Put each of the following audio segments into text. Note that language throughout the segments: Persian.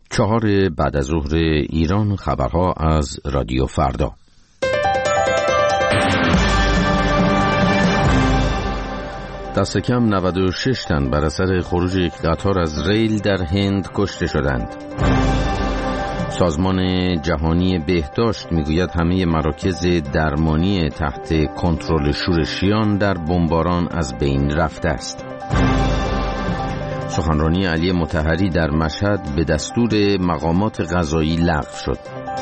4 بعد از ظهر ایران، خبرها از رادیو فردا. دست کم 96 تن بر اثر خروج یک قطار از ریل در هند کشته شدند. سازمان جهانی بهداشت میگوید همه مراکز درمانی تحت کنترل شورشیان در بمباران از بین رفته است. سخنرانی علی مطهری در مشهد به دستور مقامات قضایی لغو شد.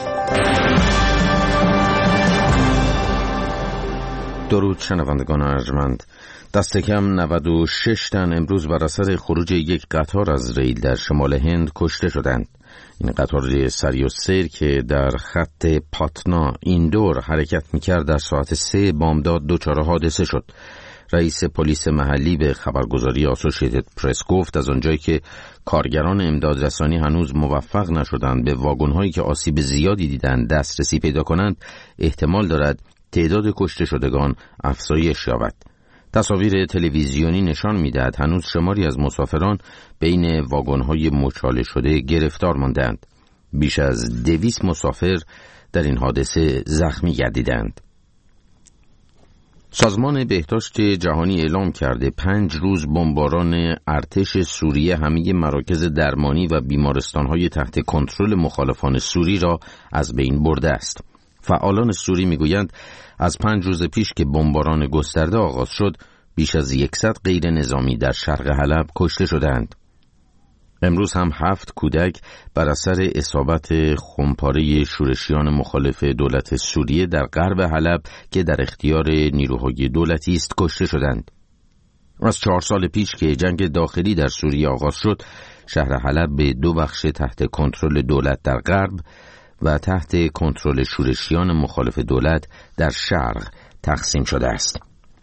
درود شنوندگان ارجمند. دست کم 96 تن امروز بر اثر خروج یک قطار از ریل در شمال هند کشته شدند. این قطار سری السیر که در خط پاتنا ایندور حرکت می‌کرد در ساعت 3 بامداد دچار حادثه شد. رئیس پلیس محلی به خبرگزاری اسوسییتد پرس گفت از آنجایی که کارگران امدادرسانی هنوز موفق نشدند به واگن‌هایی که آسیب زیادی دیدند دسترسی پیدا کنند، احتمال دارد تعداد کشته شدگان افزایش یابد. تصاویر تلویزیونی نشان می‌دهد هنوز شماری از مسافران بین واگن‌های مچاله شده گرفتار ماندند. بیش از 200 مسافر در این حادثه زخمی گردیدند. سازمان بهداشت جهانی اعلام کرده 5 روز بمباران ارتش سوریه همه مراکز درمانی و بیمارستان‌های تحت کنترل مخالفان سوری را از بین برده است. فعالان سوری میگویند از 5 روز پیش که بمباران گسترده آغاز شد، بیش از 100 غیر نظامی در شرق حلب کشته شدند. امروز هم 7 کودک بر اثر اصابت خمپاره شورشیان مخالف دولت سوریه در غرب حلب که در اختیار نیروهای دولتی است کشته شدند. از 4 سال پیش که جنگ داخلی در سوریه آغاز شد، شهر حلب به 2 بخش تحت کنترل دولت در غرب و تحت کنترل شورشیان مخالف دولت در شرق تقسیم شده است.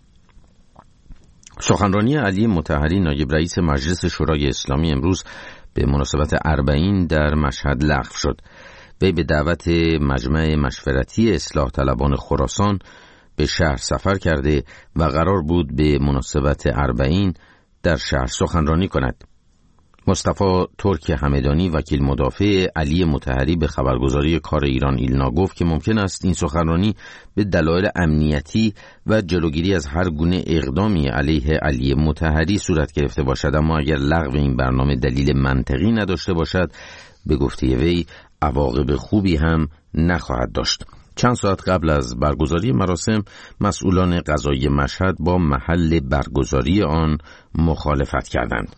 سخنرانی علی مطهری نایب رئیس مجلس شورای اسلامی امروز به مناسبت 40 در مشهد لغو شد. وی به دعوت مجمع مشورتی اصلاح طلبان خراسان به شهر سفر کرده و قرار بود به مناسبت 40 در شهر سخنرانی کند. مصطفی ترک همدانی وکیل مدافع علی مطهری به خبرگزاری کار ایران ایلنا گفت که ممکن است این سخنرانی به دلایل امنیتی و جلوگیری از هر گونه اقدامی علیه علی مطهری صورت گرفته باشد، اما اگر لغو این برنامه دلیل منطقی نداشته باشد، به گفته وی عواقب خوبی هم نخواهد داشت. چند ساعت قبل از برگزاری مراسم، مسئولان قضایی مشهد با محل برگزاری آن مخالفت کردند.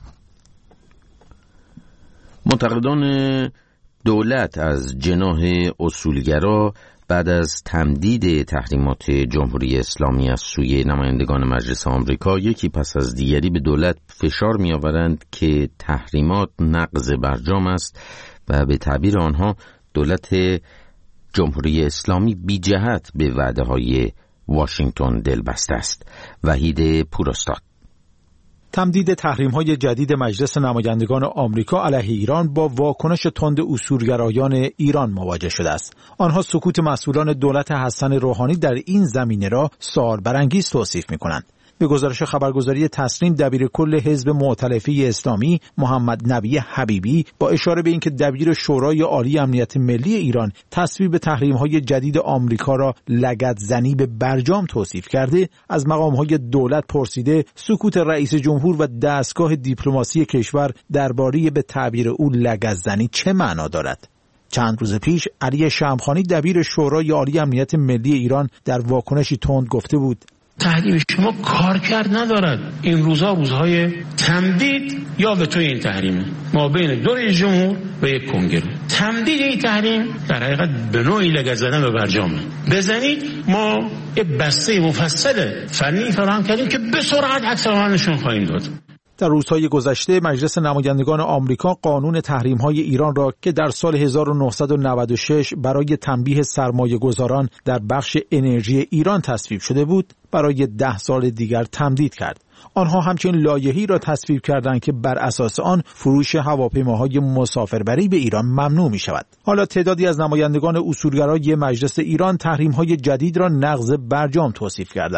منتقدان دولت از جناح اصولگرا بعد از تمدید تحریمات جمهوری اسلامی از سوی نمایندگان مجلس آمریکا یکی پس از دیگری به دولت فشار می‌آورند که تحریمات نقض برجام است و به تعبیر آنها دولت جمهوری اسلامی بی جهت به وعده‌های واشنگتن دلبسته است. وحید پوراستاد. تمدید تحریم‌های جدید مجلس نمایندگان آمریکا علیه ایران با واکنش تند اصولگرایان ایران مواجه شده است. آنها سکوت مسئولان دولت حسن روحانی در این زمینه را سوال برانگیز توصیف می‌کنند. به گزارش خبرگزاری تسنیم، دبیر کل حزب مؤتلفه اسلامی محمد نبی حبیبی با اشاره به اینکه دبیر شورای عالی امنیت ملی ایران تصویب تحریم‌های جدید آمریکا را لگدزنی به برجام توصیف کرده، از مقام‌های دولت پرسیده سکوت رئیس جمهور و دستگاه دیپلماسی کشور درباره به تعبیر او لگدزنی چه معنا دارد. چند روز پیش علی شمخانی دبیر شورای عالی امنیت ملی ایران در واکنشی تند گفته بود تحریم شما کارکرد ندارد. این روزها روزهای تمدید یا به توی این تحریمه ما بین دو رئیس جمهور و یک کنگره. تمدید این تحریم در حقیقت به نوعی لگد زدن به برجامه. بزنید ما یه بسته مفصل فنی فراهم کردیم که به سرعت عکس العملشون خواهیم داد. در روزهای گذشته مجلس نمایندگان آمریکا قانون تحریم‌های ایران را که در سال 1996 برای تنبیه سرمایه‌گذاران در بخش انرژی ایران تصویب شده بود، برای 10 سال دیگر تمدید کرد. آنها همچنین لایحه‌ای را تصویب کردند که بر اساس آن فروش هواپیماهای مسافربری به ایران ممنوع می‌شود. حالا تعدادی از نمایندگان اصولگرای مجلس ایران تحریم‌های جدید را نقض برجام توصیف کردند.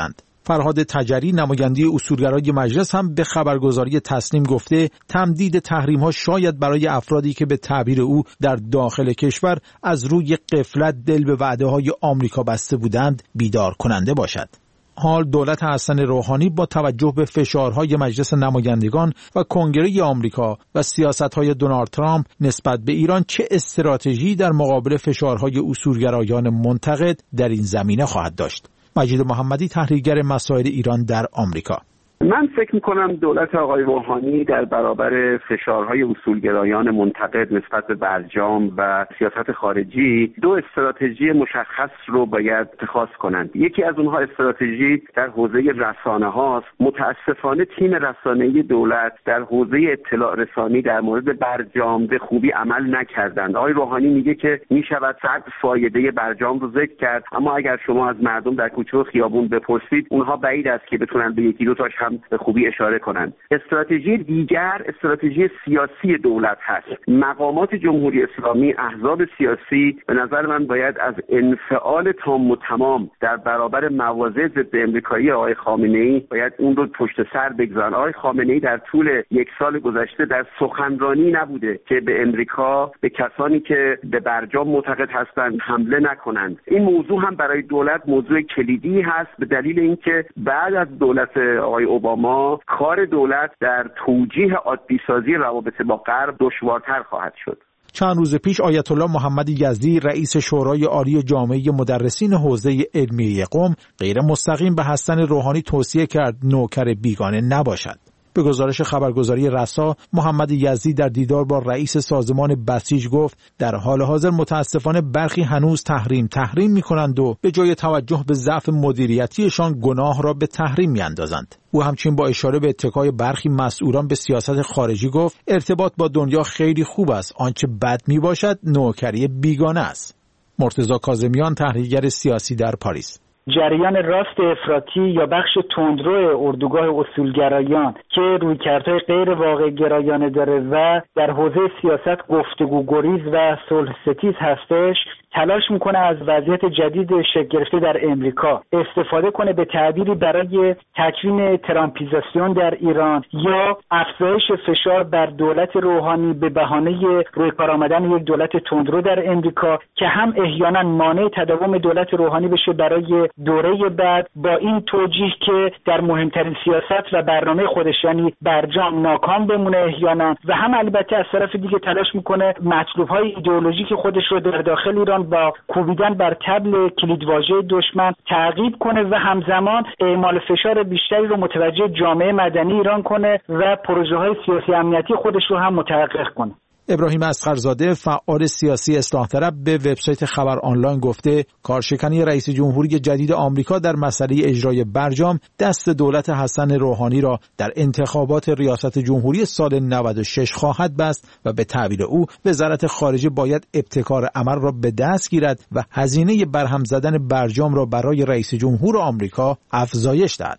فرهاد تجری نماینده اصولگرای مجلس هم به خبرگزاری تسنیم گفته تمدید تحریم‌ها شاید برای افرادی که به تعبیر او در داخل کشور از روی غفلت دل به وعده‌های آمریکا بسته بودند بیدار کننده باشد. حال دولت حسن روحانی با توجه به فشارهای مجلس نمایندگان و کنگره آمریکا و سیاست‌های دونالد ترامپ نسبت به ایران چه استراتژی در مقابل فشارهای اصولگرایان منتقد در این زمینه خواهد داشت. مجید محمدی، تحلیلگر مسائل ایران در آمریکا: من فکر میکنم دولت آقای روحانی در برابر فشارهای اصولگرایان منتقد نسبت به برجام و سیاست خارجی دو استراتژی مشخص رو باید اتخاذ کنند. یکی از اونها استراتژی در حوزه رسانه هاست. متاسفانه تیم رسانه‌ای دولت در حوزه اطلاع رسانی در مورد برجام به خوبی عمل نکردند. آقای روحانی میگه که میشود صد فایده برجام رو ذکر کرد، اما اگر شما از مردم در کوچه و خیابون بپرسید اونها بعید است که بتونن به یکی دو تاش هم به خوبی اشاره کنند. استراتژی دیگر استراتژی سیاسی دولت هست. مقامات جمهوری اسلامی، احزاب سیاسی به نظر من باید از انفعال تام و تمام در برابر مواضع ضد امریکایی آقای خامنه‌ای باید اون رو پشت سر بگذارن. آقای خامنه‌ای در طول یک سال گذشته در سخنرانی نبوده که به امریکا، به کسانی که به برجام معتقد هستند حمله نکنند. این موضوع هم برای دولت موضوع کلیدی هست، به دلیل اینکه بعد از دولت آقای اوباما کار دولت در توجیه عادی‌سازی روابط با غرب دشوارتر خواهد شد. چند روز پیش آیت الله محمد یزدی رئیس شورای عالی جامعه مدرسین حوزه علمیه قم غیر مستقیم به حسن روحانی توصیه کرد نوکر بیگانه نباشد. به گزارش خبرگزاری رسا، محمد یزدی در دیدار با رئیس سازمان بسیج گفت در حال حاضر متاسفانه برخی هنوز تحریم می‌کنند و به جای توجه به ضعف مدیریتیشان گناه را به تحریم می‌اندازند. او همچنین با اشاره به اتکای برخی مسئولان به سیاست خارجی گفت ارتباط با دنیا خیلی خوب است، آنچه بد میباشد نوکری بیگانه است. مرتضی کاظمیان، تحلیلگر سیاسی در پاریس: جریان راست افراطی یا بخش تندرو اردوگاه اصولگرایان که رویکردهای غیر واقع گرایانه داره و در حوزه سیاست گفتگو گریز و صلح ستیز هستش، تلاش میکنه از وضعیت جدید شکل گرفته در امریکا استفاده کنه به تعبیری برای تکوین ترامپیزاسیون در ایران یا افزایش فشار بر دولت روحانی به بهانه روی کار آمدن یک دولت تندرو در امریکا که هم احیانا مانع تداوم دولت روحانی بشه برای دوره بعد، با این توجیه که در مهمترین سیاست و برنامه خودش یعنی برجام ناکام بمونه احیانا، و هم البته از طرف دیگه تلاش میکنه مطلوب‌های ایدئولوژیک خودش رو در داخل ایران با کوبیدن بر طبل کلیدواژه دشمن تعقیب کنه و همزمان اعمال فشار بیشتری رو متوجه جامعه مدنی ایران کنه و پروژه‌های سیاسی امنیتی خودش رو هم متحقق کنه. ابراهیم اصغرزاده، فعال سیاسی اصلاح طلب، به وبسایت خبر آنلاین گفته کارشکنی رئیس جمهوری جدید آمریکا در مسئله اجرای برجام دست دولت حسن روحانی را در انتخابات ریاست جمهوری سال 96 خواهد بست و به تعبیر او وزارت خارجه باید ابتکار عمل را به دست گیرد و هزینه برهم زدن برجام را برای رئیس جمهور آمریکا افزایش دهد.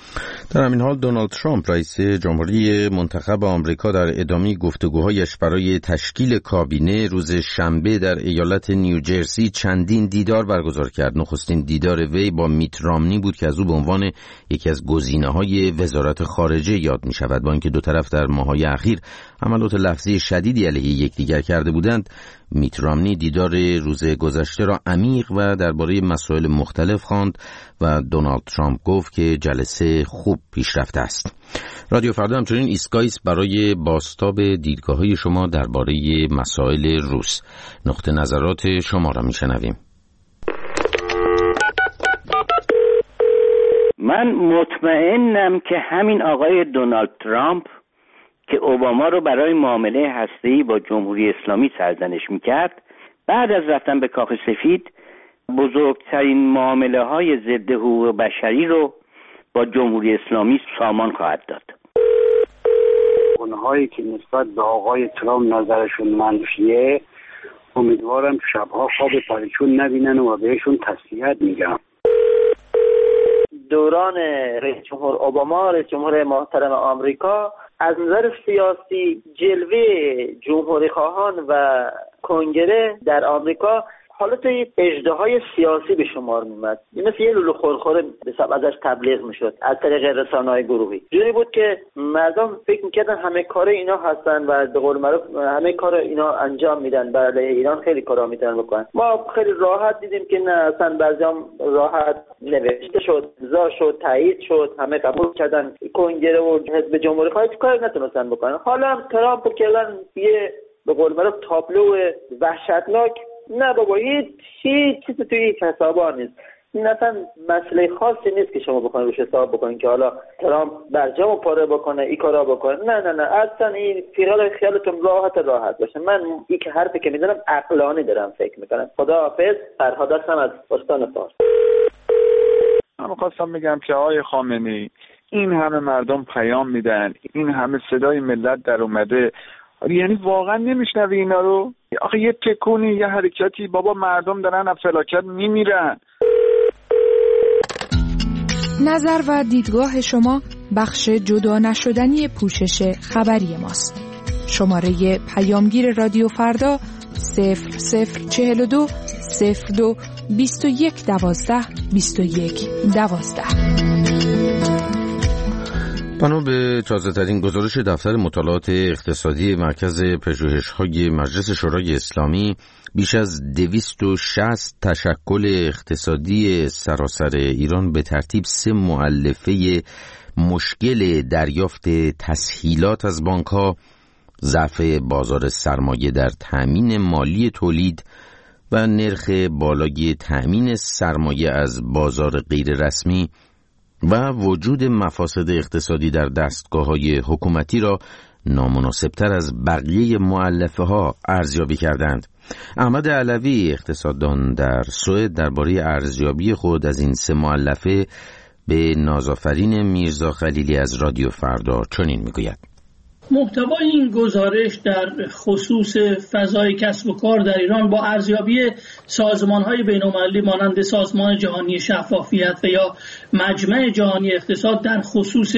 در همین حال دونالد ترامپ رئیس جمهوری منتخب آمریکا در ادامه گفتگوهایش برای تشکیل کابینه روز شنبه در ایالت نیوجرسی چندین دیدار برگزار کرد. نخستین دیدار وی با میت رامنی بود که از او به عنوان یکی از گزینه‌های وزارت خارجه یاد می شود. با اینکه دو طرف در ماه‌های اخیر حملات لفظی شدیدی علیه یکدیگر کرده بودند، میت رامنی دیدار روز گذشته را عمیق و درباره مسائل مختلف خواند و دونالد ترامپ گفت که جلسه خوب پیش رفته است. رادیو فردا همچنین ایستگاهی است برای بازتاب دیدگاه‌های شما درباره مسائل روز. نقطه نظرات شما را میشنویم. من مطمئنم که همین آقای دونالد ترامپ که اوباما رو برای معامله هسته‌ای با جمهوری اسلامی سرزنش میکرد، بعد از رفتن به کاخ سفید بزرگترین معامله‌های ضد حقوق بشری رو با جمهوری اسلامی سامان خواهد داد. اونهایی که نسبت به آقای ترامپ نظرشون منفیه، امیدوارم شبها خواب پریشون نبینن و بهشون تسلیت میگم. دوران رئیس جمهور اوباما، رئیس جمهور محترم آمریکا، از نظر سیاسی جلوه جمهوری خواهان و کنگره در آمریکا حالت اژدهای سیاسی به شمار می‌آمد. این مثل یه لولو خورخوره حساب ازش تبلیغ میشد از طریق رسانه‌های گروهی. جوری بود که مردم فکر می‌کردن همه کار اینا هستن و به قول معروف همه کار اینا انجام میدن، برای ایران خیلی کارا میتونن بکنن. ما خیلی راحت دیدیم که نه، اصلا بعضیام راحت نوشته شد، امضا شد، تایید شد، همه قبول کردن. کنگره و حزب جمهوری خواهی کاری نتونستن بکنن. حالا ترامپ کردن یه به قول معروف تابلو وحشتناک. نه بابا، هیچ چیزی توی این حسابا نیست. این اصلا مسئله خاصی نیست که شما بخواید روش حساب بکنید که حالا ترامپ برجامو پاره بکنه، این کارا بکنه. نه اصلا این خیالتون راحت باشه. من این که حرفی که میزنم عقلانی دارم فکر میکنم. خداحافظ. فرهاد هستم از استان فارس. من خواستم بگم که آقای خامنه‌ای، این همه مردم پیام میدن، این همه صدای ملت در اومده، یعنی واقعا نمیشنوی اینا رو؟ آخه یه تکونی، یه حرکتی، بابا مردم دارن از فلاکت میمیرن. نظر و دیدگاه شما بخش جدا نشدنی پوشش خبری ماست. شماره پیامگیر رادیو فردا 0042 02 21 12 21 12. بنا به تازه‌ترین گزارش دفتر مطالعات اقتصادی مرکز پژوهش‌های مجلس شورای اسلامی، بیش از 260 تشکل اقتصادی سراسر ایران به ترتیب 3 مؤلفه مشکل دریافت تسهیلات از بانک‌ها، ضعف بازار سرمایه در تأمین مالی تولید و نرخ بالای تأمین سرمایه از بازار غیر رسمی و وجود مفاسد اقتصادی در دستگاه‌های حکومتی را نامناسبتر از بقیه مؤلفه‌ها ارزیابی کردند. احمد علوی اقتصاددان در سوئد درباره ارزیابی خود از این 3 مؤلفه به نازآفرین میرزا خلیلی از رادیو فردا چنین میگوید: محتوای این گزارش در خصوص فضای کسب و کار در ایران با ارزیابی سازمان‌های بین‌المللی مانند سازمان جهانی شفافیت و یا مجمع جهانی اقتصاد در خصوص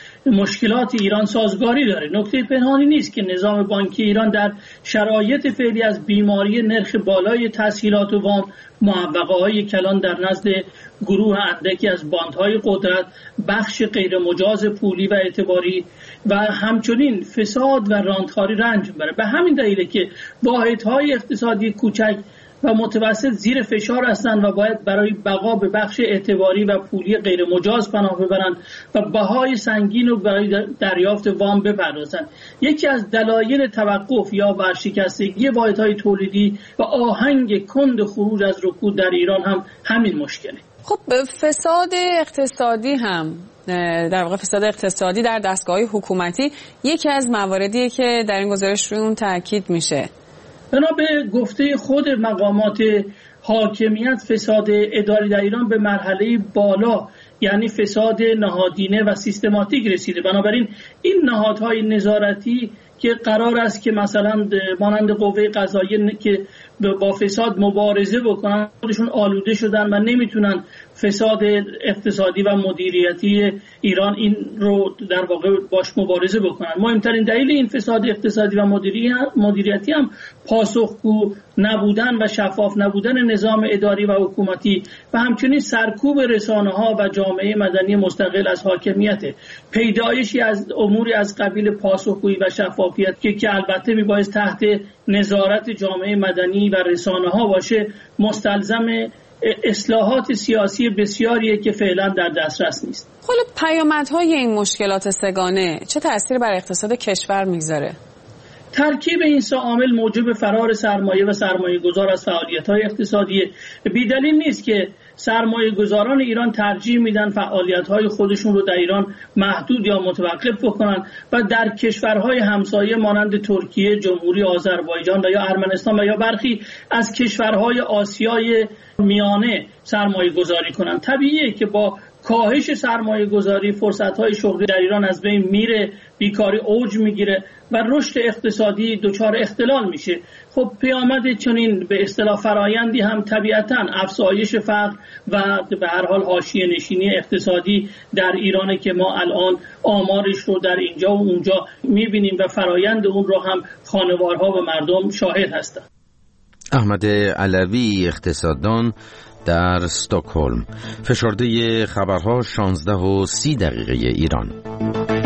مشکلات ایران سازگاری داره. نکته پنهانی نیست که نظام بانکی ایران در شرایط فعلی از بیماری نرخ بالای تسهیلات و وام، معوقه‌های کلان در نزد گروه اندکی از باندهای قدرت، بخش غیر مجاز پولی و اعتباری و همچنین فساد و راندخاری رنج می‌بره. به همین دلیله که واحدهای اقتصادی کوچک و متوسط زیر فشار هستند و باید برای بقا به بخش اعتباری و پولی غیر مجاز پناه ببرند و بهای سنگین رو برای دریافت وام بپردازند. یکی از دلایل توقف یا ورشکستگی واحدهای تولیدی و آهنگ کند خروج از رکود در ایران هم همین مشکله. خب فساد اقتصادی هم در واقع فساد اقتصادی در دستگاه‌های حکومتی یکی از مواردیه که در این گزارش روی اون تاکید میشه. بنا به گفته خود مقامات حاکمیت، فساد اداری در ایران به مرحله بالا یعنی فساد نهادینه و سیستماتیک رسیده. بنابراین این نهادهای نظارتی که قرار است که مثلا مانند قوه قضاییه که با فساد مبارزه بکنن، خودشون آلوده شدن و نمیتونن فساد اقتصادی و مدیریتی ایران این رو در واقع باش مبارزه بکنن. مهمترین دلیل این فساد اقتصادی و مدیریتی هم پاسخگو نبودن و شفاف نبودن نظام اداری و حکومتی و همچنین سرکوب رسانه‌ها و جامعه مدنی مستقل از حاکمیت. پیدایشی از اموری از قبیل پاسخگویی و شفافیت که البته میبایست تحت نظارت جامعه مدنی و رسانه‌ها باشه، مستلزم اصلاحات سیاسی بسیاریه که فعلا در دسترس نیست. خب پیامدهای این مشکلات سگانه چه تأثیر بر اقتصاد کشور میگذاره؟ ترکیب این سه عامل موجب فرار سرمایه و سرمایه گذار از فعالیت‌های اقتصادی. بی‌دلیل نیست که سرمایه گذاران ایران ترجیح میدن فعالیت‌های خودشون رو در ایران محدود یا متوقف بکنن و در کشورهای همسایه مانند ترکیه، جمهوری آذربایجان و یا ارمنستان و یا برخی از کشورهای آسیای میانه سرمایه گذاری کنن. طبیعیه که با کاهش سرمایه گذاری فرصت‌های شغلی در ایران از بین میره، بیکاری اوج میگیره و رشد اقتصادی دچار اختلال میشه. خب پیامد چنین به اصطلاح فرایندی هم طبیعتاً افزایش فقر و به هر حال حاشیه نشینی اقتصادی در ایرانه که ما الان آمارش رو در اینجا و اونجا میبینیم و فرایند اون رو هم خانوارها و مردم شاهد هستند. احمد علوی اقتصاددان در استکهلم. فشرده خبرها 16:30 ایران.